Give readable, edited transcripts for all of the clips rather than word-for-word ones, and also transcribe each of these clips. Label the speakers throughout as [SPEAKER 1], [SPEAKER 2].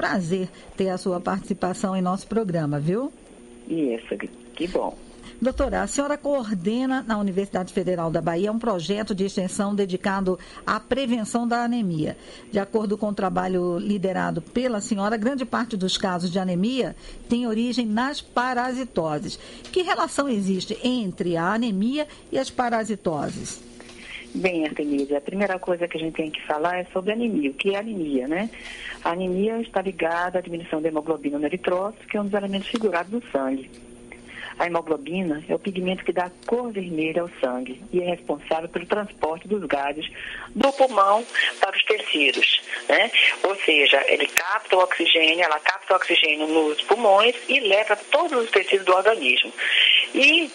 [SPEAKER 1] prazer ter a sua participação em nosso programa, viu?
[SPEAKER 2] Isso, que bom.
[SPEAKER 1] Doutora, a senhora coordena na Universidade Federal da Bahia um projeto de extensão dedicado à prevenção da anemia. De acordo com o trabalho liderado pela senhora, grande parte dos casos de anemia tem origem nas parasitoses. Que relação existe entre a anemia e as parasitoses?
[SPEAKER 2] Bem, Artemisia, a primeira coisa que a gente tem que falar é sobre anemia. O que é anemia, né? A anemia está ligada à diminuição da hemoglobina no eritrócito, que é um dos elementos figurados do sangue. A hemoglobina é o pigmento que dá cor vermelha ao sangue e é responsável pelo transporte dos gases do pulmão para os tecidos, né? Ou seja, ela capta o oxigênio nos pulmões e leva para todos os tecidos do organismo. E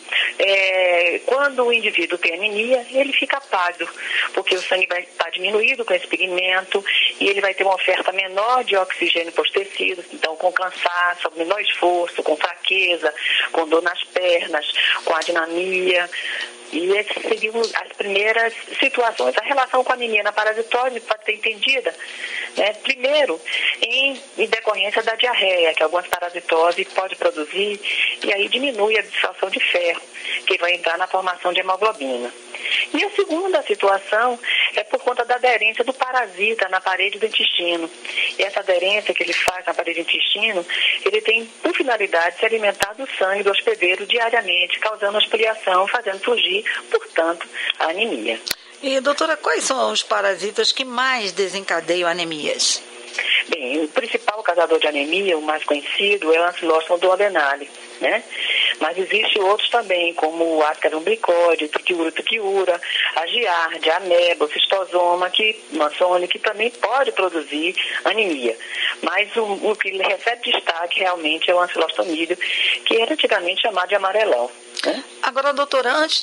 [SPEAKER 2] quando o indivíduo tem anemia, ele fica pálido, porque o sangue vai estar diminuído com esse pigmento e ele vai ter uma oferta menor de oxigênio para os tecidos, então com cansaço, com menor esforço, com fraqueza, com dor nas pernas, com adinamia. E essas seriam as primeiras situações. A relação com a anemia na parasitose pode ser entendida, né? Primeiro, em decorrência da diarreia, que algumas parasitoses pode produzir, e aí diminui a absorção de ferro, que vai entrar na formação de hemoglobina. E a segunda situação é por conta da aderência do parasita na parede do intestino. E essa aderência que ele faz na parede do intestino, ele tem por finalidade se alimentar do sangue do hospedeiro diariamente, causando espoliação, fazendo surgir, portanto, a anemia.
[SPEAKER 1] E, doutora, quais são os parasitas que mais desencadeiam anemias?
[SPEAKER 2] Bem, o principal causador de anemia, o mais conhecido, é o Ancylostomum duodenale, né? Mas existem outros também, como o Ascaris umbilicode, Triquiura, a giardia, a ameba, o cistosoma, que também pode produzir anemia. Mas o que recebe destaque realmente é o ancilostomídeo, que era antigamente chamado de amarelão.
[SPEAKER 1] Agora, doutora, antes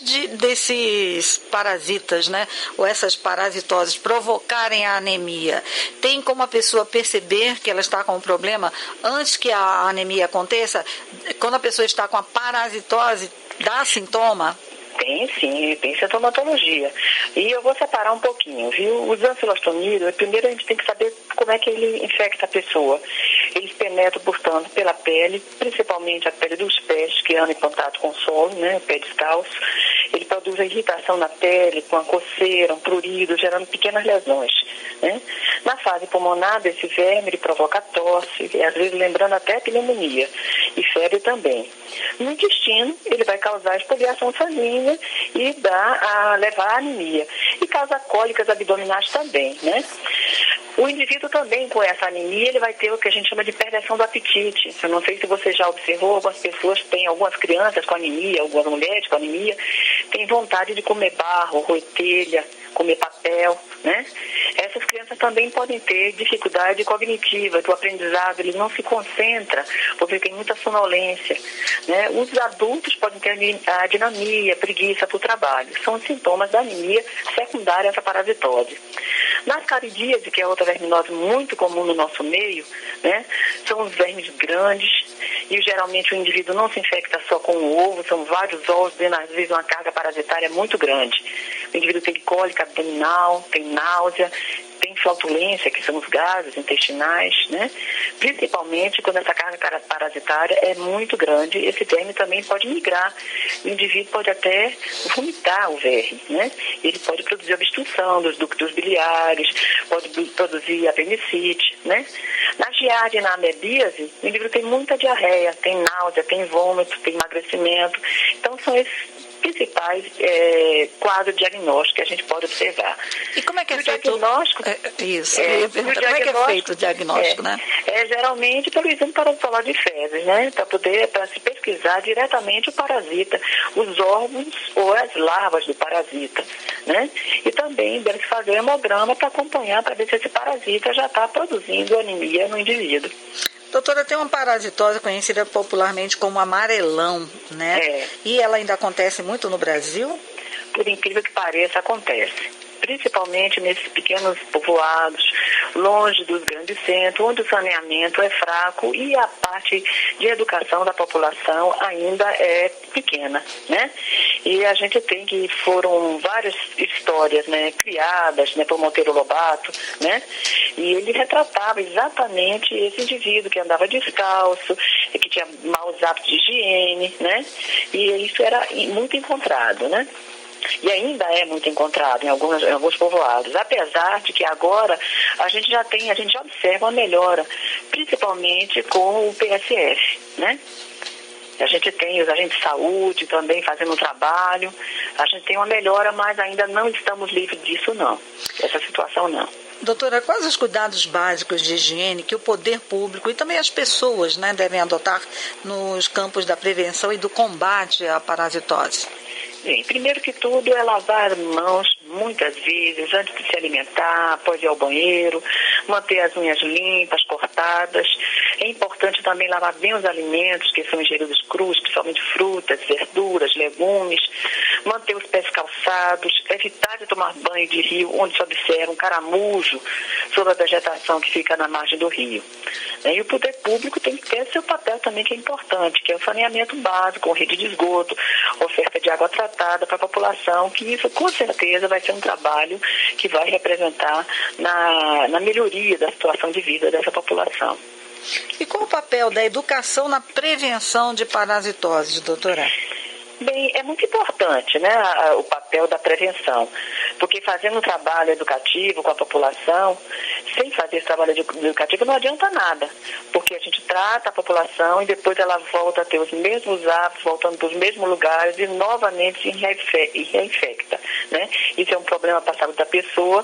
[SPEAKER 1] desses parasitas, né, ou essas parasitoses provocarem a anemia, tem como a pessoa perceber que ela está com um problema antes que a anemia aconteça? Quando a pessoa está com a parasitose, dá sintoma?
[SPEAKER 2] Tem sim, tem sintomatologia. E eu vou separar um pouquinho, viu? Os ancilostomídeos, primeiro a gente tem que saber como é que ele infecta a pessoa. Eles penetram, portanto, pela pele, principalmente a pele dos pés, que andam em contato com o solo, né? O pé descalço. Ele produz a irritação na pele, com a coceira, um prurido, gerando pequenas lesões, né? Na fase pulmonar desse verme, ele provoca tosse, e às vezes lembrando até pneumonia, e febre também. No intestino, ele vai causar espoliação sanguínea e levar à anemia. E causa cólicas abdominais também, né? O indivíduo também com essa anemia, ele vai ter o que a gente chama de perversão do apetite. Eu não sei se você já observou, algumas crianças com anemia, algumas mulheres com anemia, têm vontade de comer barro, roer telha, comer papel, né? Essas crianças também podem ter dificuldade cognitiva, do aprendizado, ele não se concentra, porque tem muita sonolência, né? Os adultos podem ter adinamia, preguiça para o trabalho. São sintomas da anemia secundária a essa parasitose. Nas caridíase, que é outra verminose muito comum no nosso meio, né? São os vermes grandes e geralmente o indivíduo não se infecta só com o ovo, são vários ovos, tendo às vezes uma carga parasitária muito grande. O indivíduo tem cólica abdominal, tem náusea, tem flatulência, que são os gases intestinais, né? Principalmente quando essa carga parasitária é muito grande, esse verme também pode migrar. O indivíduo pode até vomitar o verme, né? Ele pode produzir obstrução dos ductos biliares, pode produzir apendicite, né? Na giardia e na amebíase, o indivíduo tem muita diarreia, tem náusea, tem vômito, tem emagrecimento. Então são esses principais quadros diagnósticos que a gente pode observar.
[SPEAKER 1] E como é que é feito?
[SPEAKER 2] Diagnóstico?
[SPEAKER 1] Isso, como é que é feito o diagnóstico, né?
[SPEAKER 2] Geralmente pelo exame parasitológico de fezes, né? Para se pesquisar diretamente o parasita, os órgãos ou as larvas do parasita, né? E também deve se fazer hemograma para acompanhar, para ver se esse parasita já está produzindo anemia no indivíduo.
[SPEAKER 1] Doutora, tem uma parasitose conhecida popularmente como amarelão, né? E ela ainda acontece muito no Brasil?
[SPEAKER 2] Por incrível que pareça, acontece. principalmente nesses pequenos povoados, longe dos grandes centros, onde o saneamento é fraco e a parte de educação da população ainda é pequena, né? E a gente tem que foram várias histórias, né, criadas, né, por Monteiro Lobato, né? E ele retratava exatamente esse indivíduo que andava descalço, que tinha maus hábitos de higiene, né? E isso era muito encontrado, né? E ainda é muito encontrado em alguns povoados, apesar de que agora a gente já observa uma melhora, principalmente com o PSF, né? A gente tem os agentes de saúde também fazendo um trabalho, a gente tem uma melhora, mas ainda não estamos livres disso não, dessa situação não.
[SPEAKER 1] Doutora, quais os cuidados básicos de higiene que o poder público e também as pessoas, né, devem adotar nos campos da prevenção e do combate à parasitose?
[SPEAKER 2] Bem, primeiro que tudo é lavar as mãos muitas vezes antes de se alimentar, após ir ao banheiro, manter as unhas limpas, cortadas. É importante também lavar bem os alimentos que são ingeridos crus, principalmente frutas, verduras, legumes, manter os pés calçados, evitar de tomar banho de rio onde se observa um caramujo sobre a vegetação que fica na margem do rio. E o poder público tem que ter seu papel também, que é importante, que é o saneamento básico, rede de esgoto, oferta de água tratada para a população, que isso com certeza vai ser um trabalho que vai representar na melhoria da situação de vida dessa população.
[SPEAKER 1] E qual o papel da educação na prevenção de parasitose, doutora?
[SPEAKER 2] Bem, é muito importante, né, o papel da prevenção, porque fazendo um trabalho educativo com a população, sem fazer esse trabalho educativo não adianta nada, porque a gente trata a população e depois ela volta a ter os mesmos hábitos, voltando para os mesmos lugares e novamente se reinfecta, né? Isso é um problema para a saúde da pessoa,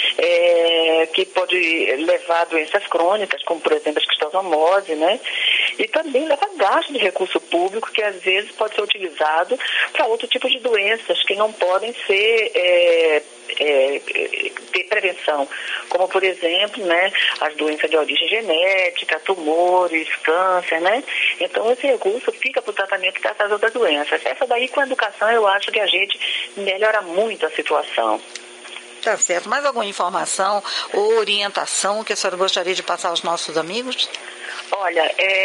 [SPEAKER 2] que pode levar a doenças crônicas, como por exemplo a esquistossomose, né? E também leva gasto de recurso público que às vezes pode ser utilizado para outro tipo de doenças que não podem ser ter prevenção, como por exemplo, né, as doenças de origem genética, tumores, câncer, né? Então esse recurso fica para o tratamento dessas outras doenças. Essa daí com a educação eu acho que a gente melhora muito a situação.
[SPEAKER 1] Tá certo. Mais alguma informação ou orientação que a senhora gostaria de passar aos nossos amigos?
[SPEAKER 2] Olha,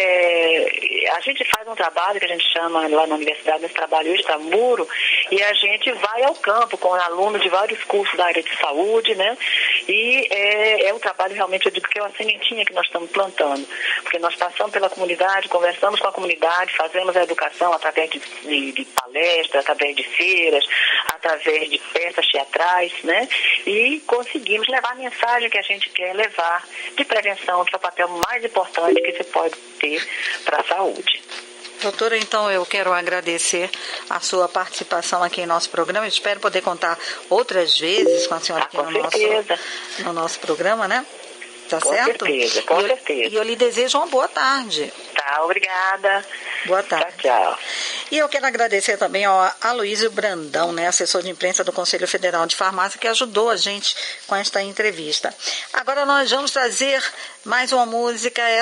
[SPEAKER 2] a gente faz um trabalho que a gente chama lá na universidade, nesse trabalho extramuro, e a gente vai ao campo com alunos de vários cursos da área de saúde, né? E é um trabalho realmente, eu digo que é uma sementinha que nós estamos plantando, porque nós passamos pela comunidade, conversamos com a comunidade, fazemos a educação através de palestras, através de feiras, através de peças teatrais, né? E conseguimos levar a mensagem que a gente quer levar de prevenção, que é o papel mais importante que se pode ter para a saúde.
[SPEAKER 1] Doutora, então eu quero agradecer a sua participação aqui em nosso programa. Eu espero poder contar outras vezes com a senhora aqui no nosso programa, né? Tá certo?
[SPEAKER 2] Com certeza, com certeza.
[SPEAKER 1] E eu lhe desejo uma boa tarde.
[SPEAKER 2] Tá, obrigada.
[SPEAKER 1] Boa tarde.
[SPEAKER 2] Tchau.
[SPEAKER 1] E eu quero agradecer também ao Aloísio Brandão, né, assessor de imprensa do Conselho Federal de Farmácia, que ajudou a gente com esta entrevista. Agora nós vamos trazer mais uma música.